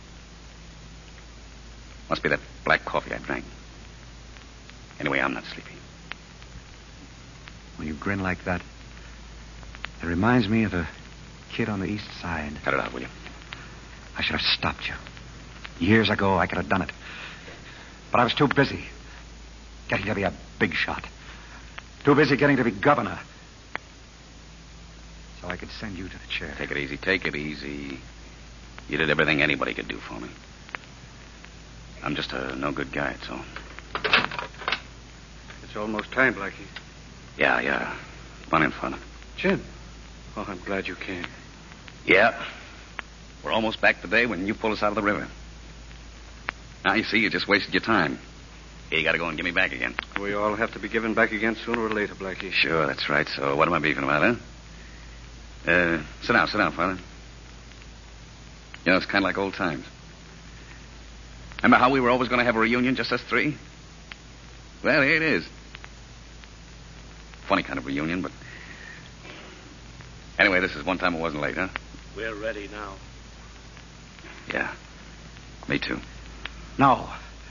Must be that black coffee I drank. Anyway, I'm not sleepy. When you grin like that, It reminds me of a kid on the east side. Cut it out, will you? I should have stopped you. Years ago, I could have done it. But I was too busy getting to be a big shot. Too busy getting to be governor. So I could send you to the chair. Take it easy, take it easy. You did everything anybody could do for me. I'm just a no-good guy, that's all. It's almost time, Blackie. Yeah. Come on in, Father. Jim. Oh, I'm glad you came. Yeah. We're almost back today when you pull us out of the river. Now, you see, you just wasted your time. Here, you gotta go and give me back again. We all have to be given back again sooner or later, Blackie. Sure, that's right. So what am I beefing about, huh? Sit down, Father. You know, it's kind of like old times. Remember how we were always going to have a reunion, just us three? Well, here it is. Funny kind of reunion, but... Anyway, this is one time it wasn't late, huh? We're ready now. Yeah. Me too. No,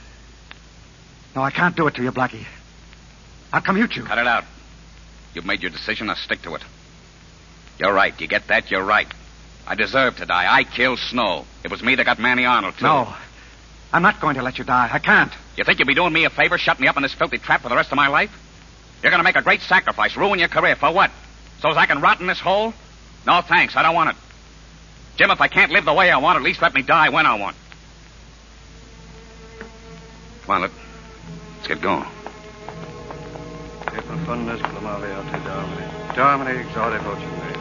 I can't do it to you, Blackie. I'll commute you. Cut it out. You've made your decision. Now stick to it. You're right. You get that? You're right. I deserve to die. I killed Snow. It was me that got Manny Arnold, too. No. I'm not going to let you die. I can't. You think you'll be doing me a favor, shutting me up in this filthy trap for the rest of my life? You're going to make a great sacrifice, ruin your career. For what? So as I can rot in this hole? No, thanks. I don't want it. Jim, if I can't live the way I want, at least let me die when I want. Come on, let's get going. Fundas clamaveate Domine exaudi vocem mei.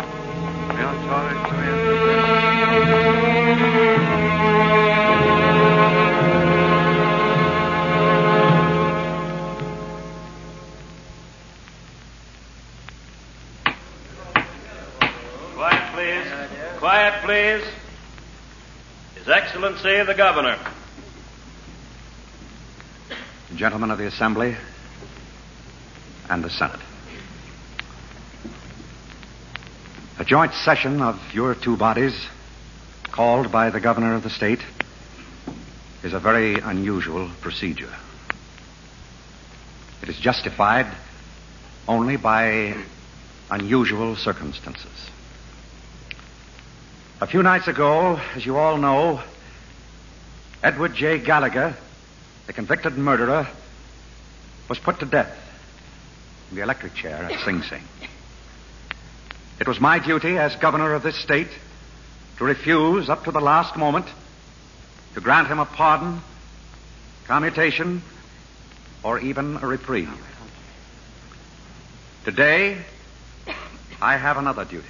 Quiet, please. Quiet, please. His Excellency the Governor. Gentlemen of the Assembly and the Senate. A joint session of your two bodies, called by the Governor of the state, is a very unusual procedure. It is justified only by unusual circumstances. A few nights ago, as you all know, Edward J. Gallagher, the convicted murderer, was put to death in the electric chair at Sing Sing. It was my duty as governor of this state to refuse up to the last moment to grant him a pardon, commutation, or even a reprieve. Today, I have another duty.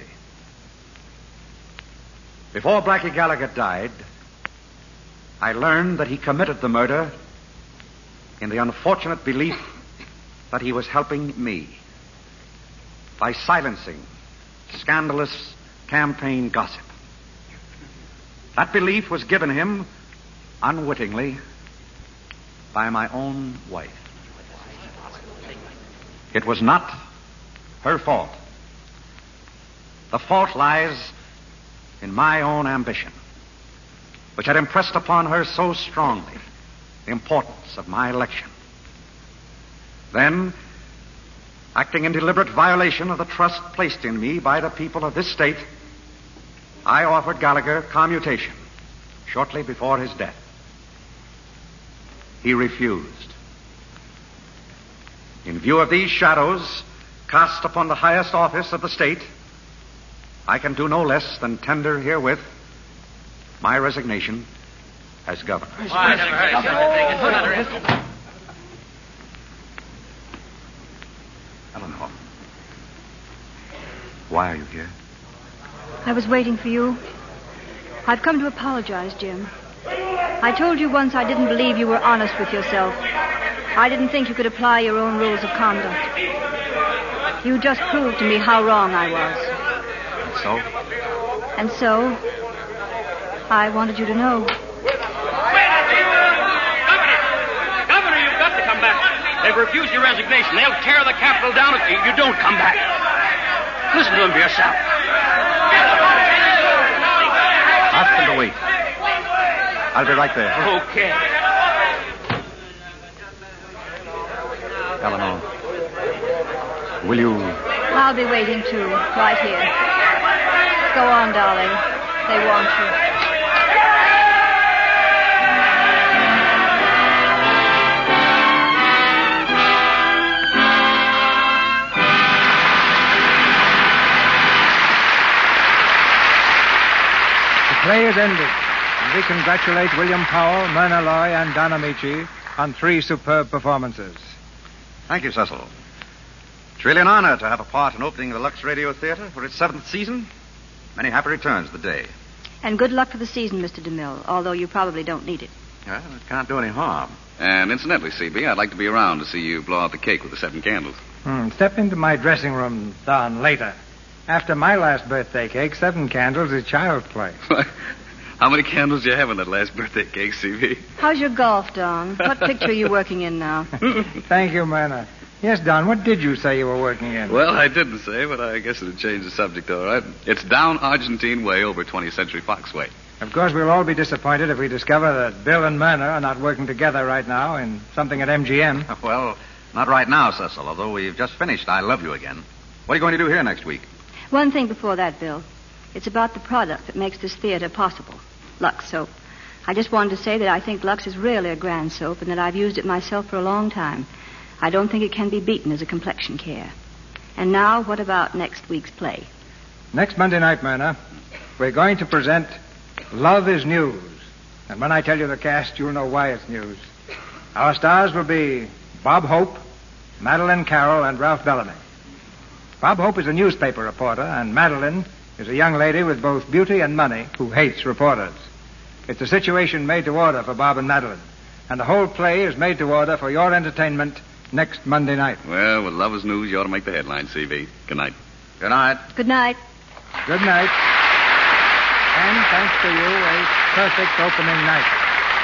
Before Blackie Gallagher died, I learned that he committed the murder in the unfortunate belief that he was helping me by silencing scandalous campaign gossip. That belief was given him unwittingly by my own wife. It was not her fault. The fault lies in my own ambition, which had impressed upon her so strongly the importance of my election. Then, acting in deliberate violation of the trust placed in me by the people of this state, I offered Gallagher commutation shortly before his death. He refused. In view of these shadows cast upon the highest office of the state, I can do no less than tender herewith my resignation as governor. Eleanor, why are you here? I was waiting for you. I've come to apologize, Jim. I told you once I didn't believe you were honest with yourself. I didn't think you could apply your own rules of conduct. You just proved to me how wrong I was. And so? And so, I wanted you to know. Governor, you've got to come back. They've refused your resignation. They'll tear the Capitol down if you don't come back. Listen to them for yourself. Ask them to wait. I'll be right there. Okay. Eleanor, will you I'll be waiting too, right here. Go on, darling. They want you. The play is ended, and we congratulate William Powell, Myrna Loy, and Don Amici on 3 superb performances. Thank you, Cecil. It's really an honor to have a part in opening the Lux Radio Theater for its 7th season. Many happy returns of the day. And good luck for the season, Mr. DeMille, although you probably don't need it. Well, it can't do any harm. And incidentally, CB, I'd like to be around to see you blow out the cake with the 7 candles. Step into my dressing room, Don, later. After my last birthday cake, 7 candles is child's play. How many candles do you have in that last birthday cake, CB? How's your golf, Don? What picture are you working in now? Thank you, Myrna. Yes, Don, what did you say you were working in? Well, I didn't say, but I guess it'd change the subject, all right. It's down Argentine way over 20th Century Fox way. Of course, we'll all be disappointed if we discover that Bill and Myrna are not working together right now in something at MGM. Well, not right now, Cecil, although we've just finished I Love You Again. What are you going to do here next week? One thing before that, Bill. It's about the product that makes this theater possible. Lux soap. I just wanted to say that I think Lux is really a grand soap and that I've used it myself for a long time. I don't think it can be beaten as a complexion care. And now, what about next week's play? Next Monday night, Myrna, we're going to present Love is News. And when I tell you the cast, you'll know why it's news. Our stars will be Bob Hope, Madeline Carroll, and Ralph Bellamy. Bob Hope is a newspaper reporter, and Madeline is a young lady with both beauty and money who hates reporters. It's a situation made to order for Bob and Madeline. And the whole play is made to order for your entertainment next Monday night. Well, with Love is News, you ought to make the headline, CB. Good night. Good night. Good night. Good night. And thanks to you, a perfect opening night.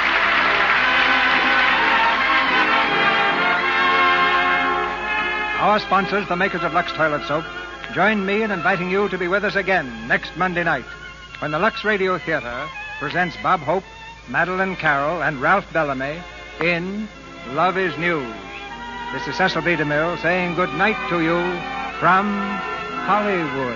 Our sponsors, the makers of Lux Toilet Soap, join me in inviting you to be with us again next Monday night when the Lux Radio Theater presents Bob Hope, Madeline Carroll, and Ralph Bellamy in Love is News. This is Cecil B. DeMille saying good night to you from Hollywood.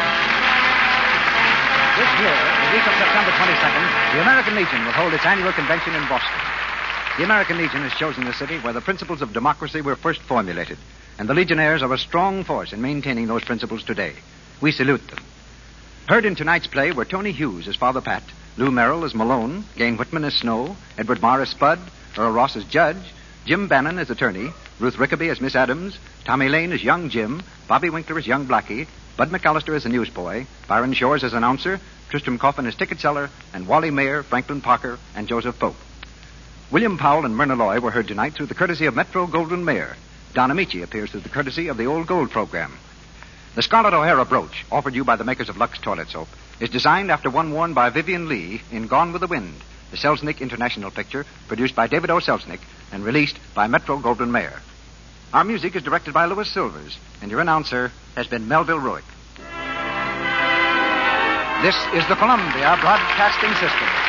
This year, the week of September 22nd, the American Legion will hold its annual convention in Boston. The American Legion has chosen the city where the principles of democracy were first formulated, and the Legionnaires are a strong force in maintaining those principles today. We salute them. Heard in tonight's play were Tony Hughes as Father Pat, Lou Merrill as Malone, Gain Whitman as Snow, Edward Marr as Spud, Earl Ross as Judge, Jim Bannon as Attorney, Ruth Rickaby as Miss Adams, Tommy Lane as Young Jim, Bobby Winkler as Young Blackie, Bud McAllister as the newsboy, Byron Shores as announcer, Tristram Coffin as ticket seller, and Wally Mayer, Franklin Parker, and Joseph Pope. William Powell and Myrna Loy were heard tonight through the courtesy of Metro Goldwyn Mayer. Don Amici appears through the courtesy of the Old Gold program. The Scarlett O'Hara brooch, offered you by the makers of Lux Toilet Soap, is designed after one worn by Vivian Lee in Gone with the Wind, the Selznick International picture produced by David O. Selznick and released by Metro Goldwyn Mayer. Our music is directed by Louis Silvers, and your announcer has been Melville Ruick. This is the Columbia Broadcasting System.